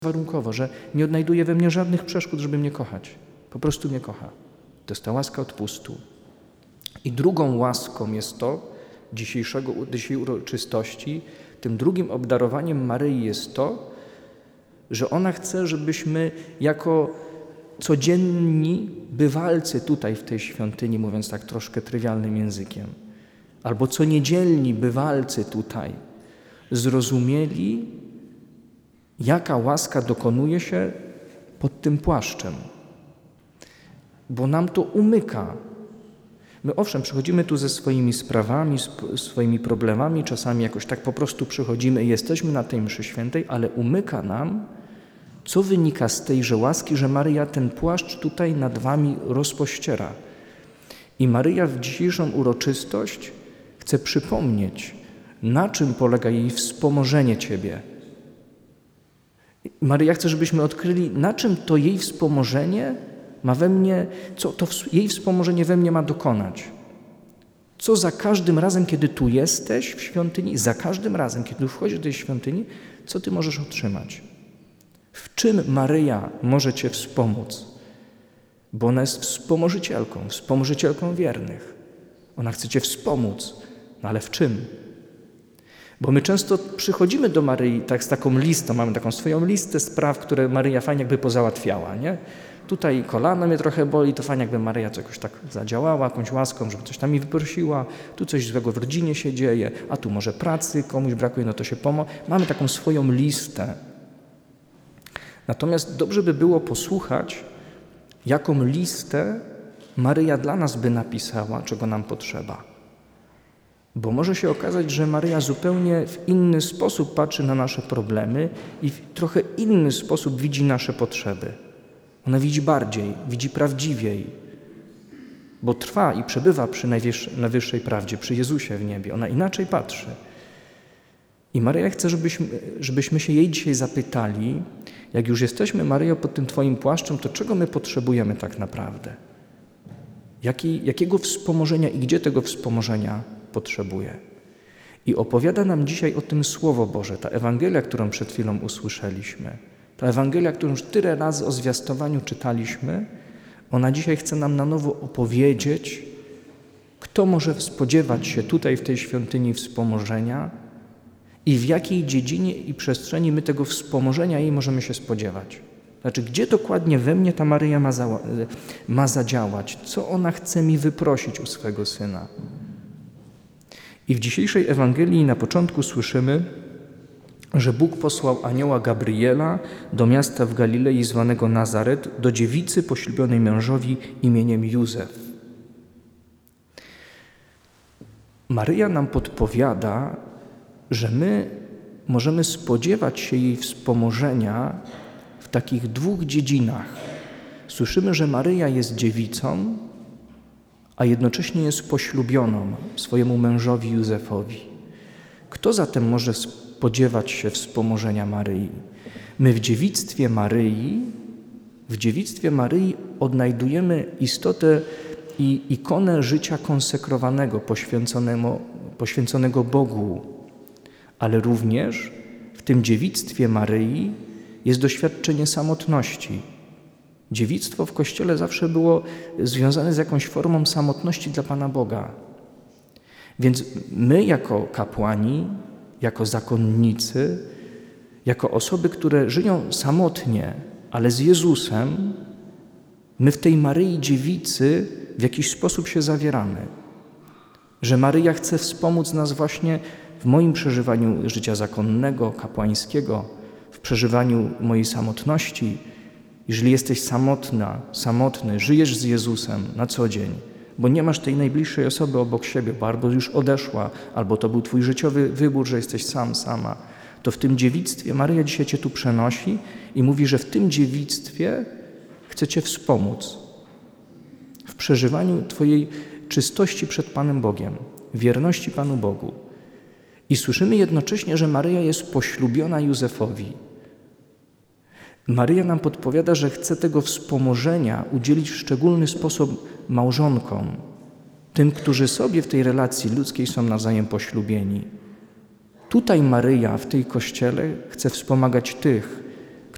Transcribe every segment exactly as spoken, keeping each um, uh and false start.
warunkowo, że nie odnajduje we mnie żadnych przeszkód, żeby mnie kochać. Po prostu mnie kocha. To jest ta łaska odpustu. I drugą łaską jest to, dzisiejszego, dzisiejszej uroczystości, tym drugim obdarowaniem Maryi jest to, że ona chce, żebyśmy jako codzienni bywalcy tutaj w tej świątyni, mówiąc tak troszkę trywialnym językiem, albo co niedzielni bywalcy tutaj, zrozumieli, jaka łaska dokonuje się pod tym płaszczem. Bo nam to umyka. My owszem, przychodzimy tu ze swoimi sprawami, swoimi problemami, czasami jakoś tak po prostu przychodzimy i jesteśmy na tej mszy świętej, ale umyka nam, co wynika z tejże łaski, że Maryja ten płaszcz tutaj nad wami rozpościera. I Maryja w dzisiejszą uroczystość chce przypomnieć, na czym polega jej wspomożenie Ciebie. Maryja chce, żebyśmy odkryli, na czym to jej wspomożenie ma we mnie, co to jej wspomożenie we mnie ma dokonać. Co za każdym razem, kiedy tu jesteś w świątyni, za każdym razem, kiedy wchodzisz do tej świątyni, co Ty możesz otrzymać? W czym Maryja może Cię wspomóc? Bo ona jest wspomożycielką, wspomożycielką wiernych. Ona chce Cię wspomóc, no ale w czym? Bo my często przychodzimy do Maryi tak z taką listą, mamy taką swoją listę spraw, które Maryja fajnie jakby pozałatwiała, nie? Tutaj kolano mnie trochę boli, to fajnie jakby Maryja coś jakoś tak zadziałała, jakąś łaską, żeby coś tam mi wyprosiła, tu coś złego w rodzinie się dzieje, a tu może pracy komuś brakuje, no to się pomoże. Mamy taką swoją listę. Natomiast dobrze by było posłuchać, jaką listę Maryja dla nas by napisała, czego nam potrzeba. Bo może się okazać, że Maryja zupełnie w inny sposób patrzy na nasze problemy i w trochę inny sposób widzi nasze potrzeby. Ona widzi bardziej, widzi prawdziwiej, bo trwa i przebywa przy najwyższej prawdzie, przy Jezusie w niebie. Ona inaczej patrzy. I Maryja chce, żebyśmy, żebyśmy się jej dzisiaj zapytali, jak już jesteśmy, Maryjo, pod tym Twoim płaszczem, to czego my potrzebujemy tak naprawdę? Jaki, jakiego wspomożenia i gdzie tego wspomożenia potrzebuje? I opowiada nam dzisiaj o tym Słowo Boże, ta Ewangelia, którą przed chwilą usłyszeliśmy. Ta Ewangelia, którą już tyle razy o zwiastowaniu czytaliśmy, ona dzisiaj chce nam na nowo opowiedzieć, kto może spodziewać się tutaj w tej świątyni wspomożenia i w jakiej dziedzinie i przestrzeni my tego wspomożenia jej możemy się spodziewać. Znaczy, gdzie dokładnie we mnie ta Maryja ma, za, ma zadziałać, co ona chce mi wyprosić u swego Syna. I w dzisiejszej Ewangelii na początku słyszymy, że Bóg posłał anioła Gabriela do miasta w Galilei zwanego Nazaret, do dziewicy poślubionej mężowi imieniem Józef. Maryja nam podpowiada, że my możemy spodziewać się jej wspomożenia w takich dwóch dziedzinach. Słyszymy, że Maryja jest dziewicą, a jednocześnie jest poślubioną swojemu mężowi Józefowi. Kto zatem może spodziewać się wspomożenia Maryi? My w dziewictwie Maryi, w dziewictwie Maryi odnajdujemy istotę i ikonę życia konsekrowanego, poświęconego, poświęconego Bogu, ale również w tym dziewictwie Maryi jest doświadczenie samotności. Dziewictwo w Kościele zawsze było związane z jakąś formą samotności dla Pana Boga. Więc my jako kapłani, jako zakonnicy, jako osoby, które żyją samotnie, ale z Jezusem, my w tej Maryi dziewicy w jakiś sposób się zawieramy. Że Maryja chce wspomóc nas właśnie w moim przeżywaniu życia zakonnego, kapłańskiego, w przeżywaniu mojej samotności. Jeżeli jesteś samotna, samotny, żyjesz z Jezusem na co dzień, bo nie masz tej najbliższej osoby obok siebie, bo albo już odeszła, albo to był twój życiowy wybór, że jesteś sam, sama, to w tym dziewictwie Maryja dzisiaj cię tu przenosi i mówi, że w tym dziewictwie chce cię wspomóc w przeżywaniu twojej czystości przed Panem Bogiem, wierności Panu Bogu. I słyszymy jednocześnie, że Maryja jest poślubiona Józefowi. Maryja nam podpowiada, że chce tego wspomożenia udzielić w szczególny sposób małżonkom, tym, którzy sobie w tej relacji ludzkiej są nawzajem poślubieni. Tutaj Maryja w tej Kościele chce wspomagać tych,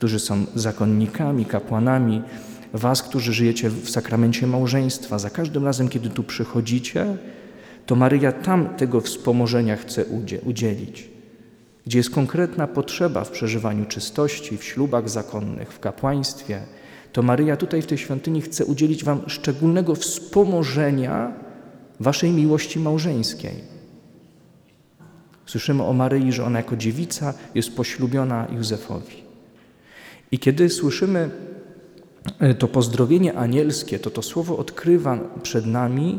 którzy są zakonnikami, kapłanami, was, którzy żyjecie w sakramencie małżeństwa. Za każdym razem, kiedy tu przychodzicie, to Maryja tam tego wspomożenia chce udzielić. Gdzie jest konkretna potrzeba w przeżywaniu czystości, w ślubach zakonnych, w kapłaństwie, to Maryja tutaj w tej świątyni chce udzielić wam szczególnego wspomożenia waszej miłości małżeńskiej. Słyszymy o Maryi, że ona jako dziewica jest poślubiona Józefowi. I kiedy słyszymy to pozdrowienie anielskie, to to słowo odkrywa przed nami,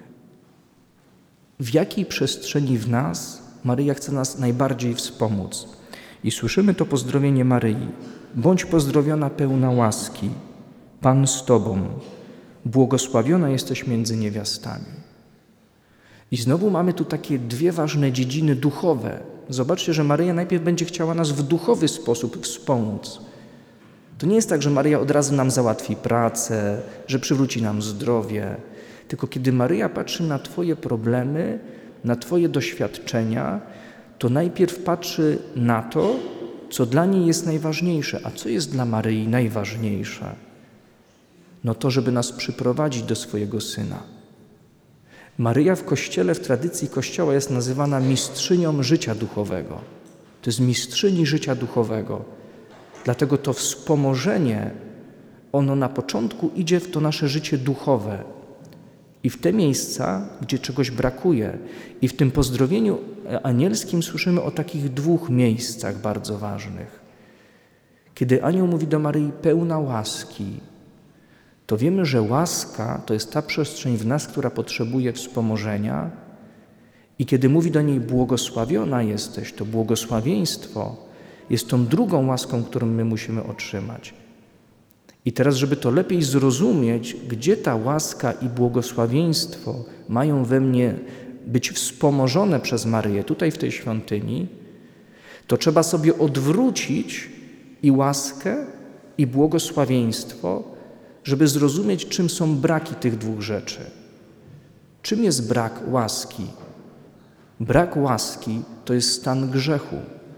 w jakiej przestrzeni w nas Maryja chce nas najbardziej wspomóc. I słyszymy to pozdrowienie Maryi. Bądź pozdrowiona pełna łaski, Pan z Tobą, błogosławiona jesteś między niewiastami. I znowu mamy tu takie dwie ważne dziedziny duchowe. Zobaczcie, że Maryja najpierw będzie chciała nas w duchowy sposób wspomóc. To nie jest tak, że Maryja od razu nam załatwi pracę, że przywróci nam zdrowie. Tylko kiedy Maryja patrzy na Twoje problemy, na Twoje doświadczenia, to najpierw patrzy na to, co dla niej jest najważniejsze. A co jest dla Maryi najważniejsze? No to, żeby nas przyprowadzić do swojego Syna. Maryja w Kościele, w tradycji Kościoła jest nazywana mistrzynią życia duchowego. To jest mistrzyni życia duchowego. Dlatego to wspomożenie, ono na początku idzie w to nasze życie duchowe. I w te miejsca, gdzie czegoś brakuje. I w tym pozdrowieniu anielskim słyszymy o takich dwóch miejscach bardzo ważnych. Kiedy anioł mówi do Maryi pełna łaski, to wiemy, że łaska to jest ta przestrzeń w nas, która potrzebuje wspomożenia. I kiedy mówi do niej błogosławiona jesteś, to błogosławieństwo jest tą drugą łaską, którą my musimy otrzymać. I teraz, żeby to lepiej zrozumieć, gdzie ta łaska i błogosławieństwo mają we mnie być wspomożone przez Maryję tutaj w tej świątyni, to trzeba sobie odwrócić i łaskę, i błogosławieństwo, żeby zrozumieć, czym są braki tych dwóch rzeczy. Czym jest brak łaski? Brak łaski to jest stan grzechu.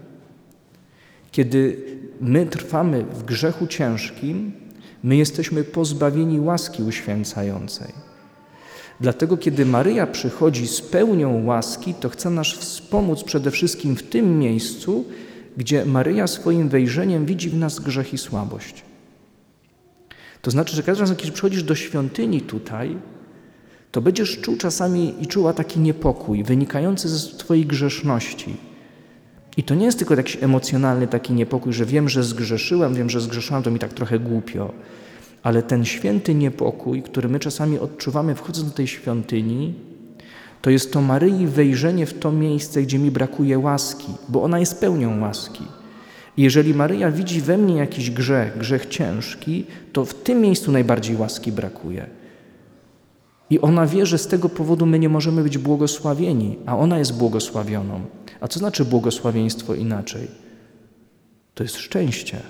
Kiedy my trwamy w grzechu ciężkim, my jesteśmy pozbawieni łaski uświęcającej. Dlatego, kiedy Maryja przychodzi z pełnią łaski, to chce nas wspomóc przede wszystkim w tym miejscu, gdzie Maryja swoim wejrzeniem widzi w nas grzech i słabość. To znaczy, że każdy raz, kiedy przychodzisz do świątyni tutaj, to będziesz czuł czasami i czuła taki niepokój wynikający z Twojej grzeszności. I to nie jest tylko jakiś emocjonalny taki niepokój, że wiem, że zgrzeszyłem, wiem, że zgrzeszyłam, to mi tak trochę głupio. Ale ten święty niepokój, który my czasami odczuwamy wchodząc do tej świątyni, to jest to Maryi wejrzenie w to miejsce, gdzie mi brakuje łaski, bo ona jest pełnią łaski. I jeżeli Maryja widzi we mnie jakiś grzech, grzech ciężki, to w tym miejscu najbardziej łaski brakuje. I ona wie, że z tego powodu my nie możemy być błogosławieni, a ona jest błogosławioną. A co znaczy błogosławieństwo inaczej? To jest szczęście.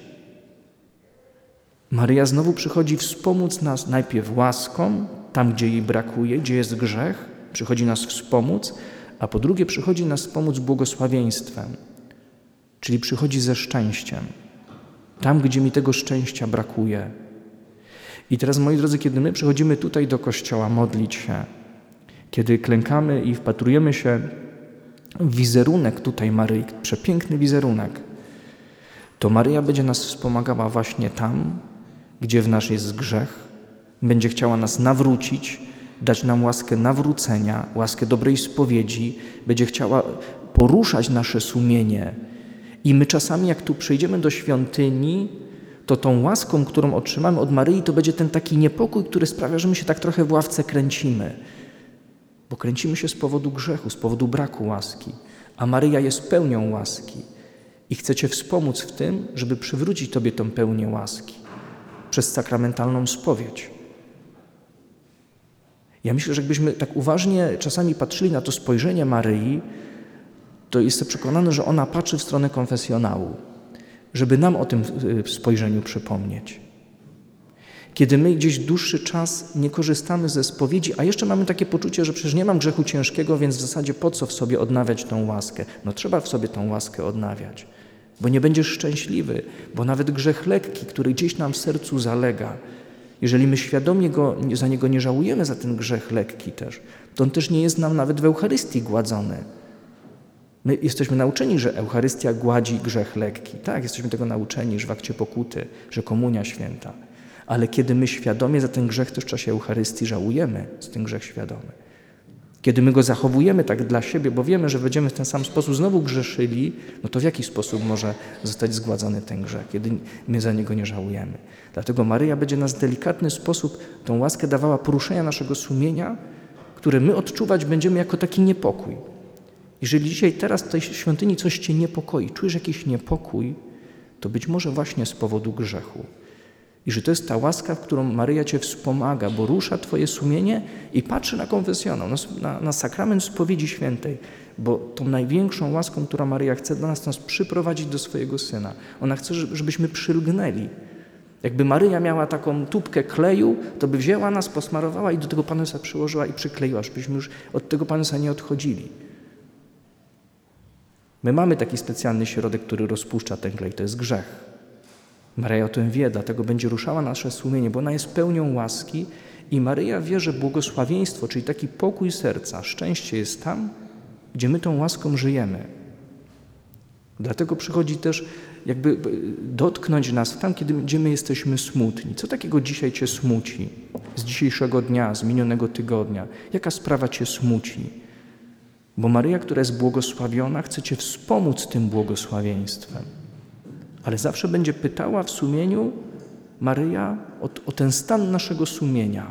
Maryja znowu przychodzi wspomóc nas najpierw łaską, tam gdzie jej brakuje, gdzie jest grzech, przychodzi nas wspomóc, a po drugie przychodzi nas wspomóc błogosławieństwem, czyli przychodzi ze szczęściem, tam gdzie mi tego szczęścia brakuje. I teraz, moi drodzy, kiedy my przychodzimy tutaj do Kościoła modlić się, kiedy klękamy i wpatrujemy się w wizerunek tutaj Maryi, przepiękny wizerunek, to Maryja będzie nas wspomagała właśnie tam, gdzie w nas jest grzech, będzie chciała nas nawrócić, dać nam łaskę nawrócenia, łaskę dobrej spowiedzi, będzie chciała poruszać nasze sumienie. I my czasami, jak tu przyjdziemy do świątyni, to tą łaską, którą otrzymamy od Maryi, to będzie ten taki niepokój, który sprawia, że my się tak trochę w ławce kręcimy. Bo kręcimy się z powodu grzechu, z powodu braku łaski. A Maryja jest pełnią łaski. I chce Cię wspomóc w tym, żeby przywrócić Tobie tę pełnię łaski przez sakramentalną spowiedź. Ja myślę, że jakbyśmy tak uważnie czasami patrzyli na to spojrzenie Maryi, to jestem przekonany, że ona patrzy w stronę konfesjonału, żeby nam o tym spojrzeniu przypomnieć. Kiedy my gdzieś dłuższy czas nie korzystamy ze spowiedzi, a jeszcze mamy takie poczucie, że przecież nie mam grzechu ciężkiego, więc w zasadzie po co w sobie odnawiać tą łaskę? No trzeba w sobie tą łaskę odnawiać. bo nie będziesz szczęśliwy, bo nawet grzech lekki, który gdzieś nam w sercu zalega, jeżeli my świadomie go, za niego nie żałujemy, za ten grzech lekki też, to on też nie jest nam nawet w Eucharystii gładzony. My jesteśmy nauczeni, że Eucharystia gładzi grzech lekki. Tak, jesteśmy tego nauczeni, że w akcie pokuty, że komunia święta. Ale kiedy my świadomie za ten grzech też w czasie Eucharystii żałujemy, za ten grzech świadomy, kiedy my go zachowujemy tak dla siebie, bo wiemy, że będziemy w ten sam sposób znowu grzeszyli, no to w jaki sposób może zostać zgładzony ten grzech, kiedy my za niego nie żałujemy. Dlatego Maryja będzie nas w delikatny sposób tą łaskę dawała poruszenia naszego sumienia, które my odczuwać będziemy jako taki niepokój. Jeżeli dzisiaj teraz w tej świątyni coś cię niepokoi, czujesz jakiś niepokój, to być może właśnie z powodu grzechu. I że to jest ta łaska, w którą Maryja cię wspomaga, bo rusza twoje sumienie i patrzy na konfesjonał, na, na sakrament spowiedzi świętej, bo tą największą łaską, którą Maryja chce dla nas, nas przyprowadzić do swojego Syna. Ona chce, żebyśmy przylgnęli. Jakby Maryja miała taką tubkę kleju, to by wzięła nas, posmarowała i do tego Pana Jezusa przyłożyła i przykleiła, żebyśmy już od tego Pana Jezusa nie odchodzili. My mamy taki specjalny środek, który rozpuszcza ten klej, to jest grzech. Maryja o tym wie, dlatego będzie ruszała nasze sumienie, bo ona jest pełnią łaski i Maryja wie, że błogosławieństwo, czyli taki pokój serca, szczęście jest tam, gdzie my tą łaską żyjemy. Dlatego przychodzi też jakby dotknąć nas tam, kiedy, gdzie my jesteśmy smutni. Co takiego dzisiaj cię smuci? Z dzisiejszego dnia, z minionego tygodnia. Jaka sprawa cię smuci? Bo Maryja, która jest błogosławiona, chce cię wspomóc tym błogosławieństwem. Ale zawsze będzie pytała w sumieniu Maryja o, o ten stan naszego sumienia.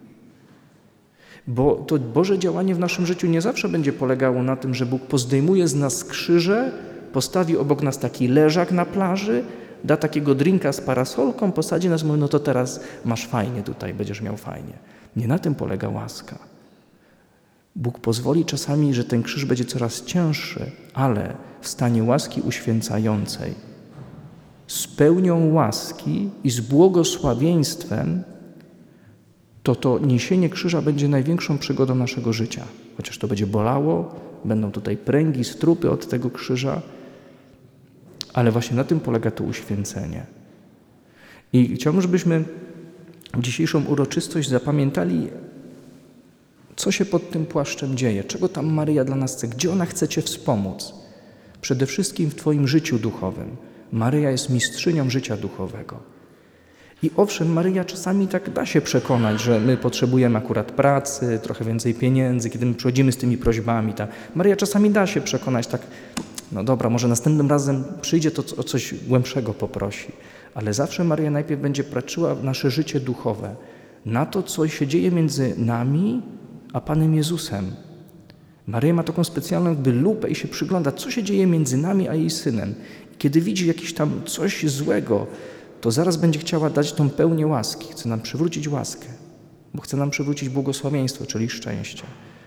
Bo to Boże działanie w naszym życiu nie zawsze będzie polegało na tym, że Bóg pozdejmuje z nas krzyże, postawi obok nas taki leżak na plaży, da takiego drinka z parasolką, posadzi nas i mówi, no to teraz masz fajnie tutaj, będziesz miał fajnie. Nie na tym polega łaska. Bóg pozwoli czasami, że ten krzyż będzie coraz cięższy, ale w stanie łaski uświęcającej, z pełnią łaski i z błogosławieństwem, to to niesienie krzyża będzie największą przygodą naszego życia. Chociaż to będzie bolało, będą tutaj pręgi, strupy od tego krzyża, ale właśnie na tym polega to uświęcenie. I chciałbym, żebyśmy dzisiejszą uroczystość zapamiętali, co się pod tym płaszczem dzieje, czego tam Maryja dla nas chce, gdzie ona chce cię wspomóc. Przede wszystkim w twoim życiu duchowym. Maryja jest mistrzynią życia duchowego. I owszem, Maryja czasami tak da się przekonać, że my potrzebujemy akurat pracy, trochę więcej pieniędzy, kiedy my przychodzimy z tymi prośbami. Tak. Maryja czasami da się przekonać tak, no dobra, może następnym razem przyjdzie, to o coś głębszego poprosi. Ale zawsze Maryja najpierw będzie patrzyła w nasze życie duchowe, na to, co się dzieje między nami a Panem Jezusem. Maryja ma taką specjalną jakby lupę i się przygląda, co się dzieje między nami a jej Synem. Kiedy widzi jakieś tam coś złego, to zaraz będzie chciała dać tą pełnię łaski. Chce nam przywrócić łaskę, bo chce nam przywrócić błogosławieństwo, czyli szczęście.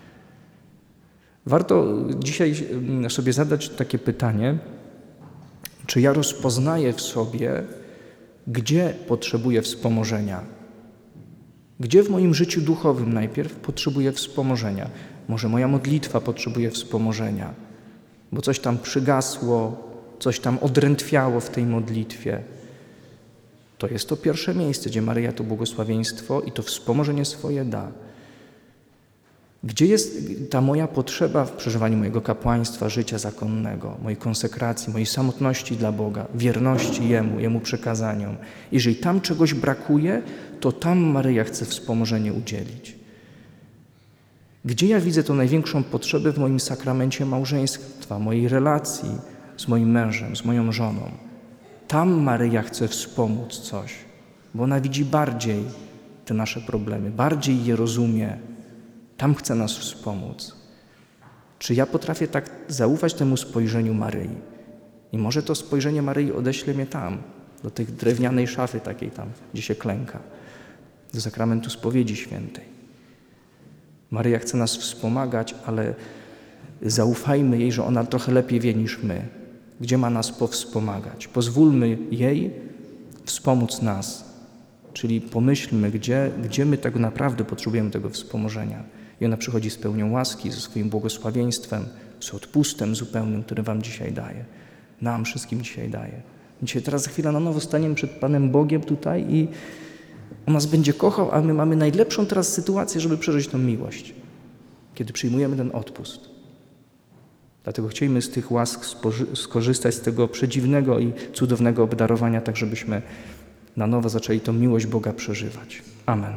Warto dzisiaj sobie zadać takie pytanie, czy ja rozpoznaję w sobie, gdzie potrzebuję wspomożenia. Gdzie w moim życiu duchowym najpierw potrzebuję wspomożenia? Może moja modlitwa potrzebuje wspomożenia, bo coś tam przygasło, coś tam odrętwiało w tej modlitwie. To jest to pierwsze miejsce, gdzie Maryja to błogosławieństwo i to wspomożenie swoje da. Gdzie jest ta moja potrzeba w przeżywaniu mojego kapłaństwa, życia zakonnego, mojej konsekracji, mojej samotności dla Boga, wierności Jemu, Jemu przekazaniom. Jeżeli tam czegoś brakuje, to tam Maryja chce wspomożenie udzielić. Gdzie ja widzę tą największą potrzebę w moim sakramencie małżeństwa, mojej relacji z moim mężem, z moją żoną. Tam Maryja chce wspomóc coś, bo ona widzi bardziej te nasze problemy, bardziej je rozumie. Tam chce nas wspomóc. Czy ja potrafię tak zaufać temu spojrzeniu Maryi? I może to spojrzenie Maryi odeśle mnie tam, do tej drewnianej szafy takiej tam, gdzie się klęka, do sakramentu spowiedzi świętej. Maryja chce nas wspomagać, ale zaufajmy jej, że ona trochę lepiej wie niż my. Gdzie ma nas powspomagać? Pozwólmy jej wspomóc nas. Czyli pomyślmy, gdzie, gdzie my tak naprawdę potrzebujemy tego wspomożenia. I ona przychodzi z pełnią łaski, ze swoim błogosławieństwem, z odpustem zupełnym, który wam dzisiaj daje. nam wszystkim dzisiaj daje. Dzisiaj teraz za chwilę na nowo staniemy przed Panem Bogiem tutaj i On nas będzie kochał, a my mamy najlepszą teraz sytuację, żeby przeżyć tą miłość, kiedy przyjmujemy ten odpust. Dlatego chcielibyśmy z tych łask skorzystać, z tego przedziwnego i cudownego obdarowania, tak żebyśmy na nowo zaczęli tą miłość Boga przeżywać. Amen.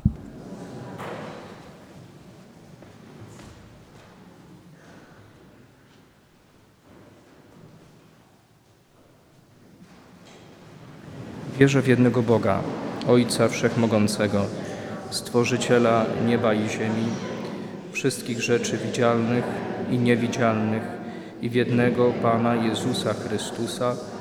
Wierzę w jednego Boga, Ojca Wszechmogącego, Stworzyciela nieba i ziemi, wszystkich rzeczy widzialnych i niewidzialnych, i w jednego Pana Jezusa Chrystusa,